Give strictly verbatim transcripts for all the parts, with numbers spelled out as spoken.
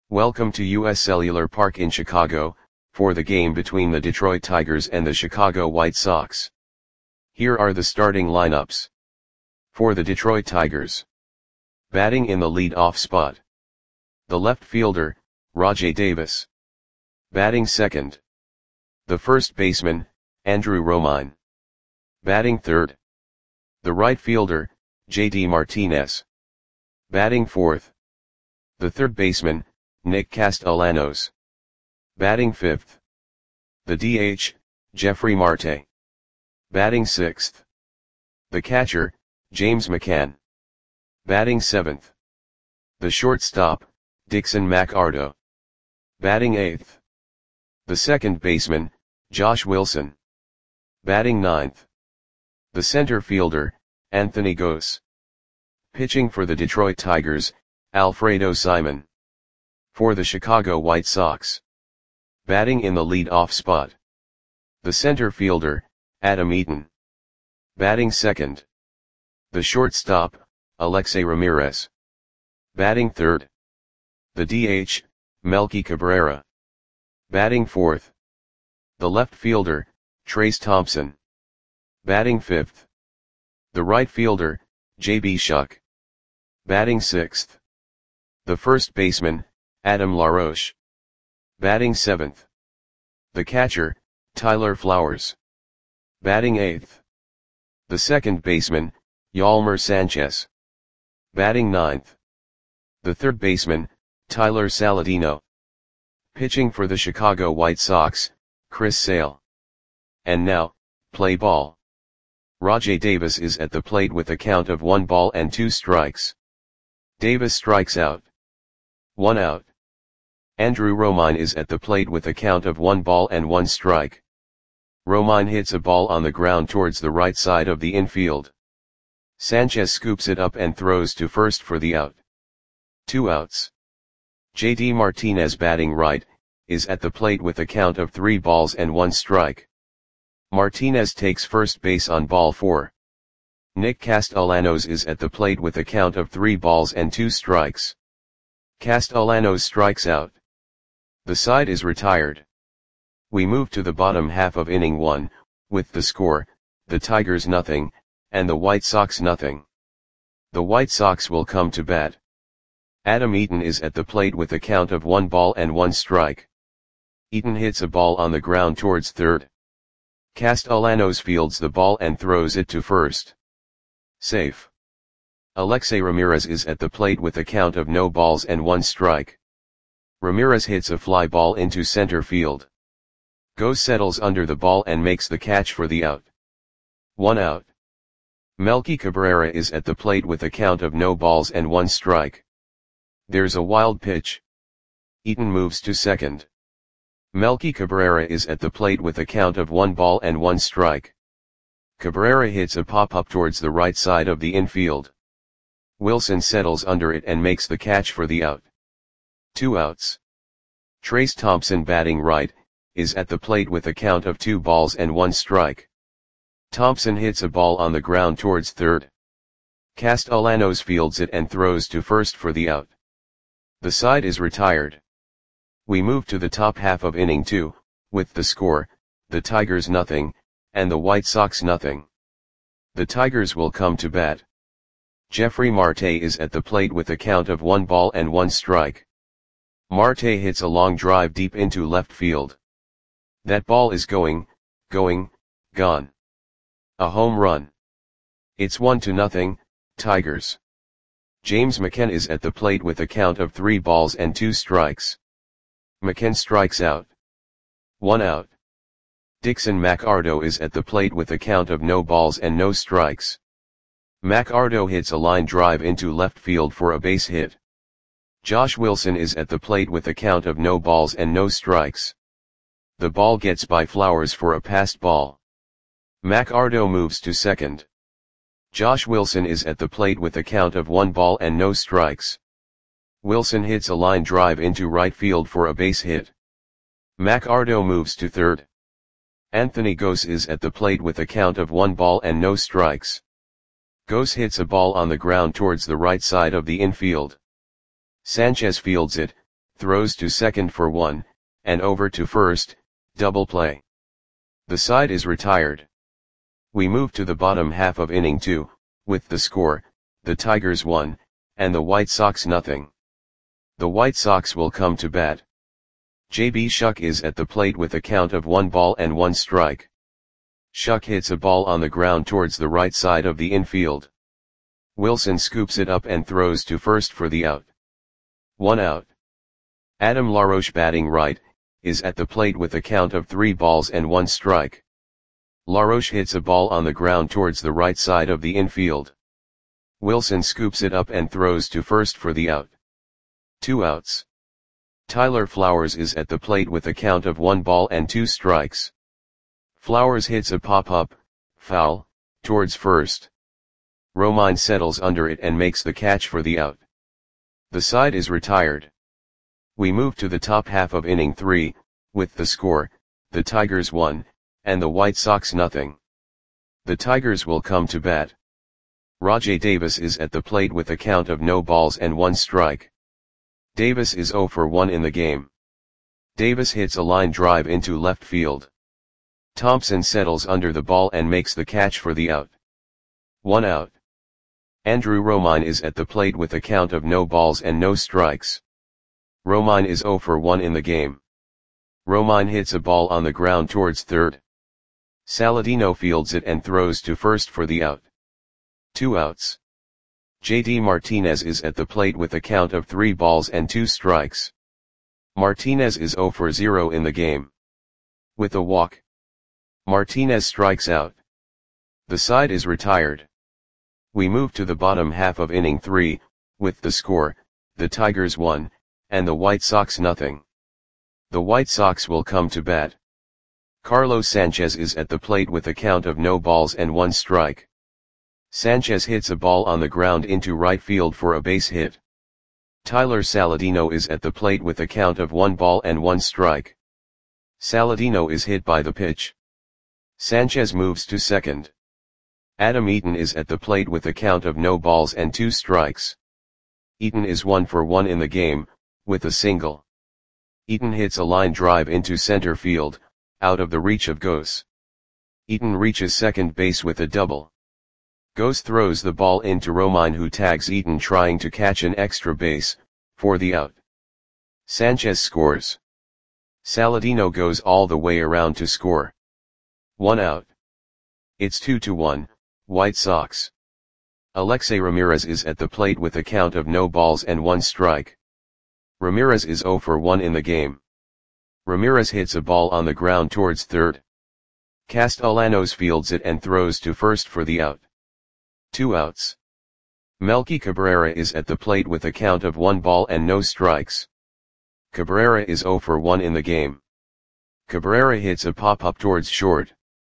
Welcome to U S Cellular Park in Chicago, for the game between the Detroit Tigers and the Chicago White Sox. Here are the starting lineups. For the Detroit Tigers. Batting in the lead-off spot. The left fielder, Rajai Davis. Batting second. The first baseman, Andrew Romine. Batting third. The right fielder, J D Martinez. Batting fourth. The third baseman, Nick Castellanos. Batting fifth. The D H, Jeffrey Marte. Batting sixth. The catcher, James McCann. Batting seventh. The shortstop, Dixon McArdo. Batting eighth. The second baseman, Josh Wilson. Batting ninth. The center fielder, Anthony Gose. Pitching for the Detroit Tigers, Alfredo Simon. For the Chicago White Sox. Batting in the lead-off spot. The center fielder, Adam Eaton. Batting second. The shortstop, Alexei Ramirez. Batting third. The D H, Melky Cabrera. Batting fourth. The left fielder, Trayce Thompson. Batting fifth. The right fielder, J B Shuck. Batting sixth. The first baseman, Adam LaRoche. Batting seventh. The catcher, Tyler Flowers. Batting eighth. The second baseman, Yolmer Sanchez. Batting ninth. The third baseman, Tyler Saladino. Pitching for the Chicago White Sox, Chris Sale. And now, play ball. Rajai Davis is at the plate with a count of one ball and two strikes. Davis strikes out. One out. Andrew Romine is at the plate with a count of one ball and one strike. Romine hits a ball on the ground towards the right side of the infield. Sanchez scoops it up and throws to first for the out. Two outs. J D Martinez, batting right, is at the plate with a count of three balls and one strike. Martinez takes first base on ball four. Nick Castellanos is at the plate with a count of three balls and two strikes. Castellanos strikes out. The side is retired. We move to the bottom half of inning one, with the score, the Tigers nothing, and the White Sox nothing. The White Sox will come to bat. Adam Eaton is at the plate with a count of one ball and one strike. Eaton hits a ball on the ground towards third. Castellanos fields the ball and throws it to first. Safe. Alexei Ramirez is at the plate with a count of no balls and one strike. Ramirez hits a fly ball into center field. Gose settles under the ball and makes the catch for the out. One out. Melky Cabrera is at the plate with a count of no balls and one strike. There's a wild pitch. Eaton moves to second. Melky Cabrera is at the plate with a count of one ball and one strike. Cabrera hits a pop-up towards the right side of the infield. Wilson settles under it and makes the catch for the out. Two outs. Trayce Thompson, batting right, is at the plate with a count of two balls and one strike. Thompson hits a ball on the ground towards third. Castellanos fields it and throws to first for the out. The side is retired. We move to the top half of inning two, with the score, the Tigers nothing, and the White Sox nothing. The Tigers will come to bat. Jeffrey Marte is at the plate with a count of one ball and one strike. Marte hits a long drive deep into left field. That ball is going, going, gone. A home run. It's one to nothing, Tigers. James McCann is at the plate with a count of three balls and two strikes. McCann strikes out. One out. Dixon McArdo is at the plate with a count of no balls and no strikes. McArdo hits a line drive into left field for a base hit. Josh Wilson is at the plate with a count of no balls and no strikes. The ball gets by Flowers for a passed ball. McArdo moves to second. Josh Wilson is at the plate with a count of one ball and no strikes. Wilson hits a line drive into right field for a base hit. McArdo moves to third. Anthony Gose is at the plate with a count of one ball and no strikes. Gose hits a ball on the ground towards the right side of the infield. Sanchez fields it, throws to second for one, and over to first, double play. The side is retired. We move to the bottom half of inning two, with the score, the Tigers one, and the White Sox nothing. The White Sox will come to bat. J B Shuck is at the plate with a count of one ball and one strike. Shuck hits a ball on the ground towards the right side of the infield. Wilson scoops it up and throws to first for the out. One out. Adam LaRoche, batting right, is at the plate with a count of three balls and one strike. LaRoche hits a ball on the ground towards the right side of the infield. Wilson scoops it up and throws to first for the out. Two outs. Tyler Flowers is at the plate with a count of one ball and two strikes. Flowers hits a pop-up, foul, towards first. Romine settles under it and makes the catch for the out. The side is retired. We move to the top half of inning three, with the score, the Tigers one, and the White Sox nothing. The Tigers will come to bat. Rajai Davis is at the plate with a count of no balls and one strike. Davis is zero for one in the game. Davis hits a line drive into left field. Thompson settles under the ball and makes the catch for the out. One out. Andrew Romine is at the plate with a count of no balls and no strikes. Romine is zero for one in the game. Romine hits a ball on the ground towards third. Saladino fields it and throws to first for the out. Two outs. J D Martinez is at the plate with a count of three balls and two strikes. Martinez is zero for zero in the game. With a walk, Martinez strikes out. The side is retired. We move to the bottom half of inning three, with the score, the Tigers one, and the White Sox nothing. The White Sox will come to bat. Carlos Sanchez is at the plate with a count of no balls and one strike. Sanchez hits a ball on the ground into right field for a base hit. Tyler Saladino is at the plate with a count of one ball and one strike. Saladino is hit by the pitch. Sanchez moves to second. Adam Eaton is at the plate with a count of no balls and two strikes. Eaton is one for one in the game, with a single. Eaton hits a line drive into center field, out of the reach of Gose. Eaton reaches second base with a double. Gose throws the ball into Romine, who tags Eaton trying to catch an extra base, for the out. Sanchez scores. Saladino goes all the way around to score. One out. It's two to one, White Sox. Alexei Ramirez is at the plate with a count of no balls and one strike. Ramirez is zero for one in the game. Ramirez hits a ball on the ground towards third. Castellanos fields it and throws to first for the out. Two outs. Melky Cabrera is at the plate with a count of one ball and no strikes. Cabrera is zero for one in the game. Cabrera hits a pop-up towards short.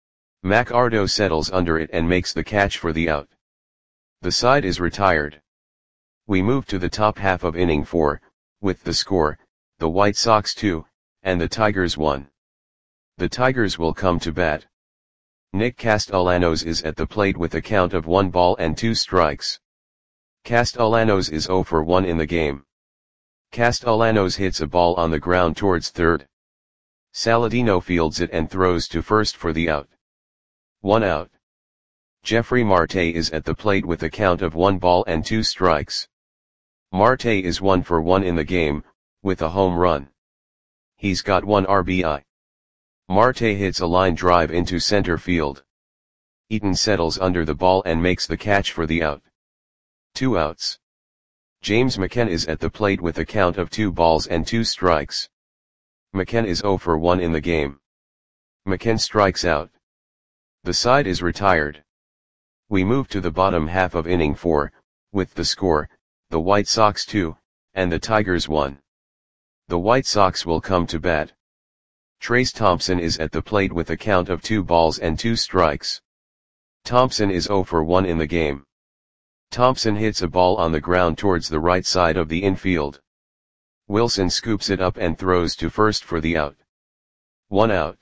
Macardo settles under it and makes the catch for the out. The side is retired. We move to the top half of inning four, with the score, the White Sox two, and the Tigers one. The Tigers will come to bat. Nick Castellanos is at the plate with a count of one ball and two strikes. Castellanos is zero for one in the game. Castellanos hits a ball on the ground towards third. Saladino fields it and throws to first for the out. One out. Jeffrey Marte is at the plate with a count of one ball and two strikes. Marte is one for one in the game, with a home run. He's got one R B I. Marte hits a line drive into center field. Eaton settles under the ball and makes the catch for the out. Two outs. James McCann is at the plate with a count of two balls and two strikes. McCann is zero for one in the game. McCann strikes out. The side is retired. We move to the bottom half of inning four, with the score, the White Sox two, and the Tigers one. The White Sox will come to bat. Trace Thompson is at the plate with a count of two balls and two strikes. Thompson is zero for one in the game. Thompson hits a ball on the ground towards the right side of the infield. Wilson scoops it up and throws to first for the out. One out.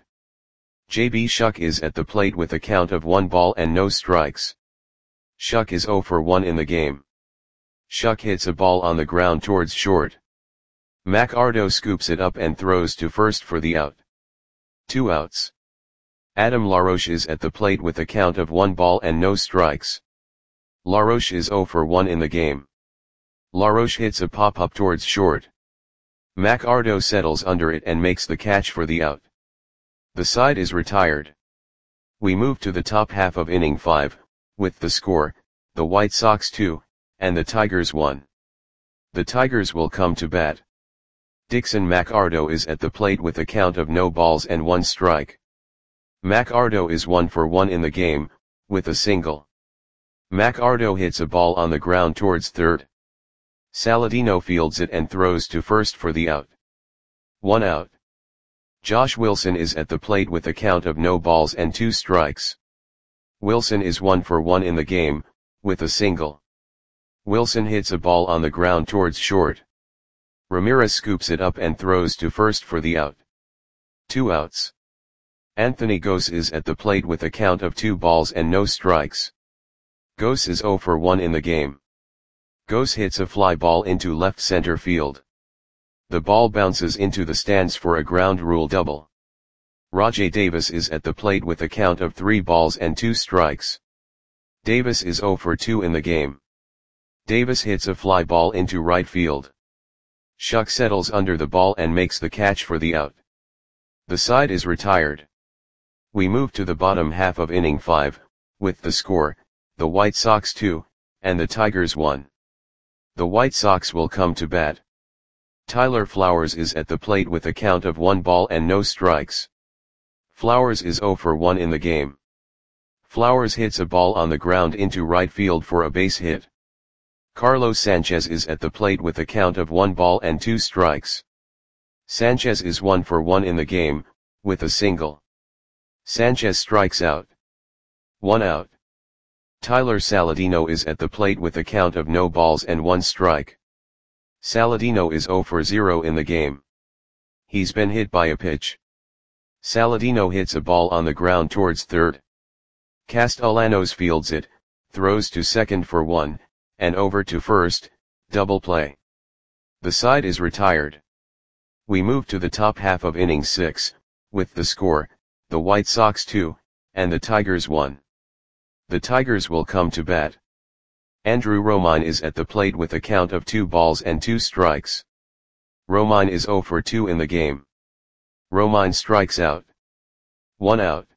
J B Shuck is at the plate with a count of one ball and no strikes. Shuck is zero for one in the game. Shuck hits a ball on the ground towards short. McArdo scoops it up and throws to first for the out. Two outs. Adam LaRoche is at the plate with a count of one ball and no strikes. LaRoche is oh for one in the game. LaRoche hits a pop-up towards short. McArdo settles under it and makes the catch for the out. The side is retired. We move to the top half of inning five, with the score, the White Sox two, and the Tigers one. The Tigers will come to bat. Dixon McArdo is at the plate with a count of no balls and one strike. McArdo is one for one in the game, with a single. McArdo hits a ball on the ground towards third. Saladino fields it and throws to first for the out. One out. Josh Wilson is at the plate with a count of no balls and two strikes. Wilson is one for one in the game, with a single. Wilson hits a ball on the ground towards short. Ramirez scoops it up and throws to first for the out. Two outs. Anthony Gose is at the plate with a count of two balls and no strikes. Gose is oh for one in the game. Gose hits a fly ball into left center field. The ball bounces into the stands for a ground rule double. Rajai Davis is at the plate with a count of three balls and two strikes. Davis is oh for two in the game. Davis hits a fly ball into right field. Shuck settles under the ball and makes the catch for the out. The side is retired. We move to the bottom half of inning five, with the score, the White Sox two, and the Tigers one. The White Sox will come to bat. Tyler Flowers is at the plate with a count of one ball and no strikes. Flowers is oh for one in the game. Flowers hits a ball on the ground into right field for a base hit. Carlos Sanchez is at the plate with a count of one ball and two strikes. Sanchez is one for one in the game, with a single. Sanchez strikes out. One out. Tyler Saladino is at the plate with a count of no balls and one strike. Saladino is oh for zero in the game. He's been hit by a pitch. Saladino hits a ball on the ground towards third. Castellanos fields it, throws to second for one, and over to first, double play. The side is retired. We move to the top half of inning six, with the score, the White Sox two, and the Tigers one. The Tigers will come to bat. Andrew Romine is at the plate with a count of two balls and two strikes. Romine is oh for two in the game. Romine strikes out. One out.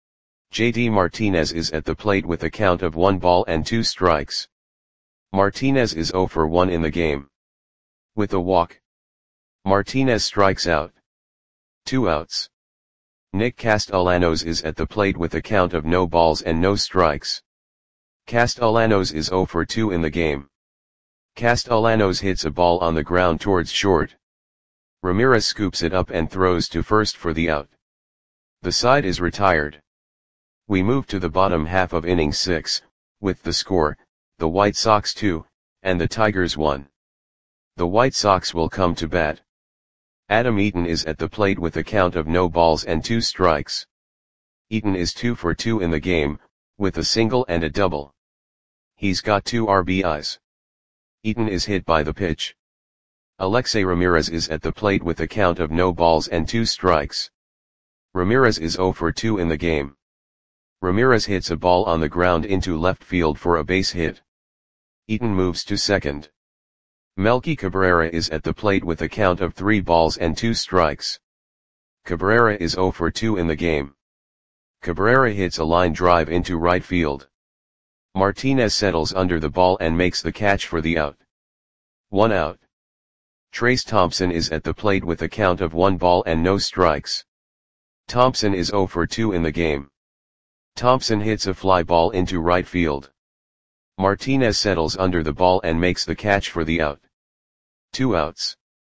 J D Martinez is at the plate with a count of one ball and two strikes. Martinez is oh for one in the game. With a walk. Martinez strikes out. Two outs. Nick Castellanos is at the plate with a count of no balls and no strikes. Castellanos is oh for two in the game. Castellanos hits a ball on the ground towards short. Ramirez scoops it up and throws to first for the out. The side is retired. We move to the bottom half of inning six, with the score, the White Sox two, and the Tigers one. The White Sox will come to bat. Adam Eaton is at the plate with a count of no balls and two strikes. Eaton is two for two in the game, with a single and a double. He's got two R B Is. Eaton is hit by the pitch. Alexei Ramirez is at the plate with a count of no balls and two strikes. Ramirez is oh for two in the game. Ramirez hits a ball on the ground into left field for a base hit. Eaton moves to second. Melky Cabrera is at the plate with a count of three balls and two strikes. Cabrera is oh for two in the game. Cabrera hits a line drive into right field. Martinez settles under the ball and makes the catch for the out. One out. Trace Thompson is at the plate with a count of one ball and no strikes. Thompson is oh for two in the game. Thompson hits a fly ball into right field. Martinez settles under the ball and makes the catch for the out. Two outs.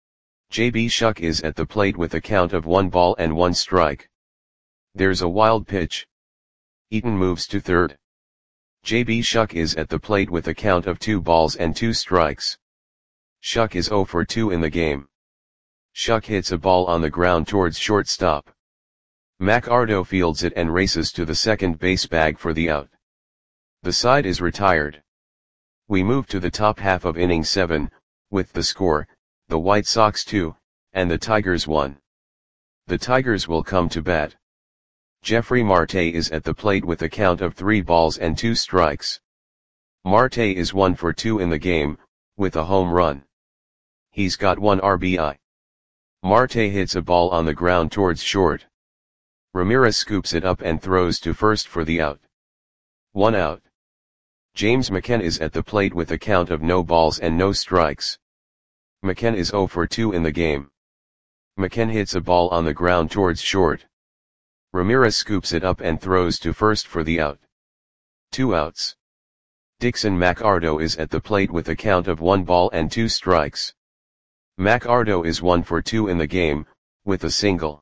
J B Shuck is at the plate with a count of one ball and one strike. There's a wild pitch. Eaton moves to third. J B Shuck is at the plate with a count of two balls and two strikes. Shuck is oh for two in the game. Shuck hits a ball on the ground towards shortstop. McArdo fields it and races to the second base bag for the out. The side is retired. We move to the top half of inning seven, with the score, the White Sox two, and the Tigers one. The Tigers will come to bat. Jeffrey Marte is at the plate with a count of three balls and two strikes. Marte is one for two in the game, with a home run. He's got one R B I. Marte hits a ball on the ground towards short. Ramirez scoops it up and throws to first for the out. One out. James McCann is at the plate with a count of no balls and no strikes. McCann is zero for two in the game. McCann hits a ball on the ground towards short. Ramirez scoops it up and throws to first for the out. Two outs. Dixon McArdo is at the plate with a count of one ball and two strikes. McArdo is one for two in the game, with a single.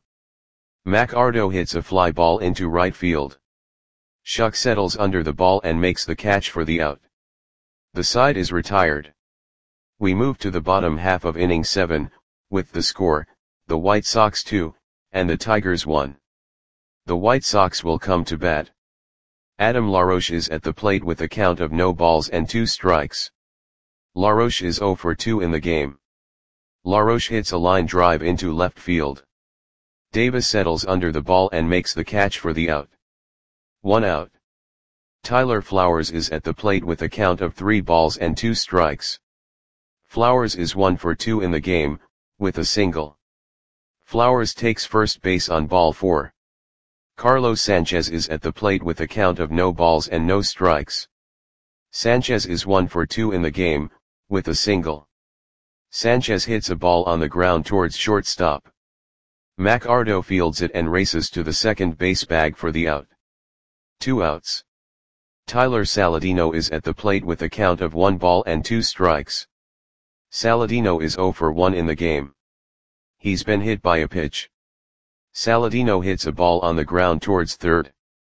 McArdo hits a fly ball into right field. Shuck settles under the ball and makes the catch for the out. The side is retired. We move to the bottom half of inning seven, with the score, the White Sox two, and the Tigers one. The White Sox will come to bat. Adam LaRoche is at the plate with a count of no balls and two strikes. LaRoche is zero for two in the game. LaRoche hits a line drive into left field. Davis settles under the ball and makes the catch for the out. One out. Tyler Flowers is at the plate with a count of three balls and two strikes. Flowers is one for two in the game, with a single. Flowers takes first base on ball four. Carlos Sanchez is at the plate with a count of no balls and no strikes. Sanchez is one for two in the game, with a single. Sanchez hits a ball on the ground towards shortstop. McArdo fields it and races to the second base bag for the out. Two outs. Tyler Saladino is at the plate with a count of one ball and two strikes. Saladino is zero for one in the game. He's been hit by a pitch. Saladino hits a ball on the ground towards third.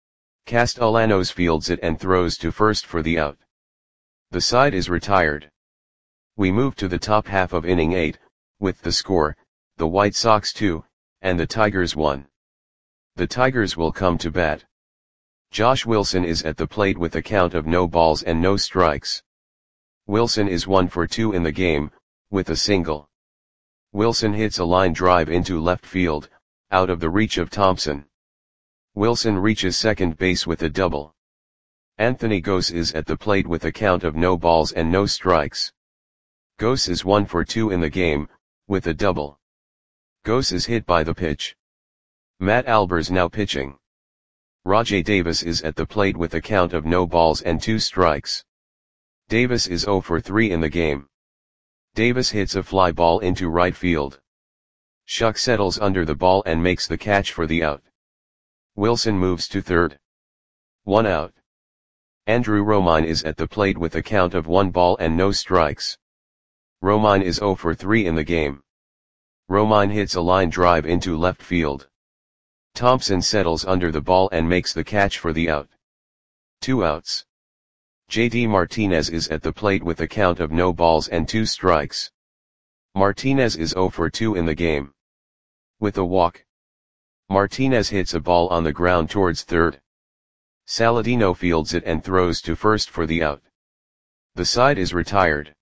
Castellanos fields it and throws to first for the out. The side is retired. We move to the top half of inning eight, with the score, the White Sox two, and the Tigers one. The Tigers will come to bat. Josh Wilson is at the plate with a count of no balls and no strikes. Wilson is one for two in the game, with a single. Wilson hits a line drive into left field, out of the reach of Thompson. Wilson reaches second base with a double. Anthony Gose is at the plate with a count of no balls and no strikes. Gose is one for two in the game, with a double. Gose is hit by the pitch. Matt Albers now pitching. Rajai Davis is at the plate with a count of no balls and two strikes. Davis is zero for three in the game. Davis hits a fly ball into right field. Shuck settles under the ball and makes the catch for the out. Wilson moves to third. One out. Andrew Romine is at the plate with a count of one ball and no strikes. Romine is zero for three in the game. Romine hits a line drive into left field. Thompson settles under the ball and makes the catch for the out. Two outs. J D Martinez is at the plate with a count of no balls and two strikes. Martinez is zero for two in the game. With a walk. Martinez hits a ball on the ground towards third. Saladino fields it and throws to first for the out. The side is retired.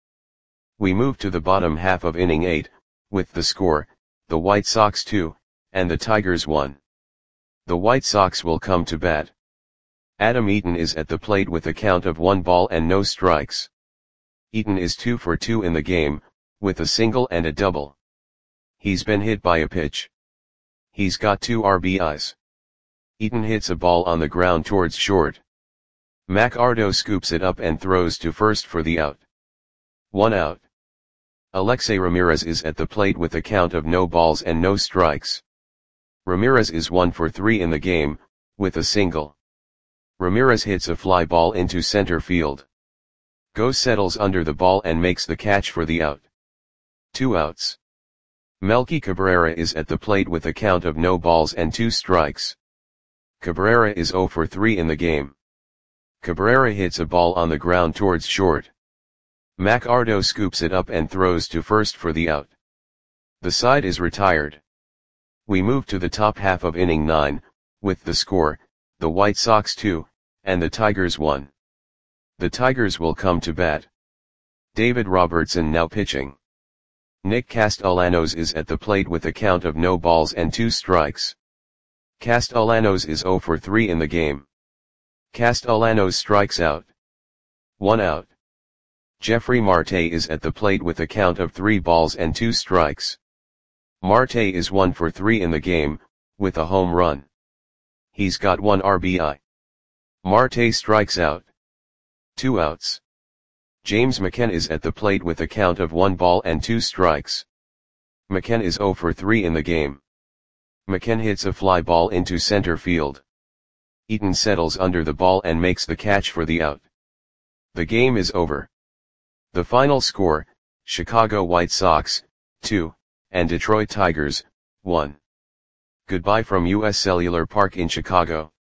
We move to the bottom half of inning eight, with the score, the White Sox two, and the Tigers one. The White Sox will come to bat. Adam Eaton is at the plate with a count of one ball and no strikes. Eaton is two for two in the game, with a single and a double. He's been hit by a pitch. He's got two R B Is. Eaton hits a ball on the ground towards short. McArdo scoops it up and throws to first for the out. One out. Alexei Ramirez is at the plate with a count of no balls and no strikes. Ramirez is one for three in the game, with a single. Ramirez hits a fly ball into center field. Gose settles under the ball and makes the catch for the out. Two outs. Melky Cabrera is at the plate with a count of no balls and two strikes. Cabrera is zero for three in the game. Cabrera hits a ball on the ground towards short. McArdo scoops it up and throws to first for the out. The side is retired. We move to the top half of inning nine, with the score, the White Sox two, and the Tigers one. The Tigers will come to bat. David Robertson now pitching. Nick Castellanos is at the plate with a count of no balls and two strikes. Castellanos is zero for three in the game. Castellanos strikes out. One out. Jeffrey Marte is at the plate with a count of three balls and two strikes. Marte is one for three in the game, with a home run. He's got one R B I. Marte strikes out. Two outs. James McCann is at the plate with a count of one ball and two strikes. McCann is zero for three in the game. McCann hits a fly ball into center field. Eaton settles under the ball and makes the catch for the out. The game is over. The final score, Chicago White Sox, two, and Detroit Tigers, one. Goodbye from U S Cellular Park in Chicago.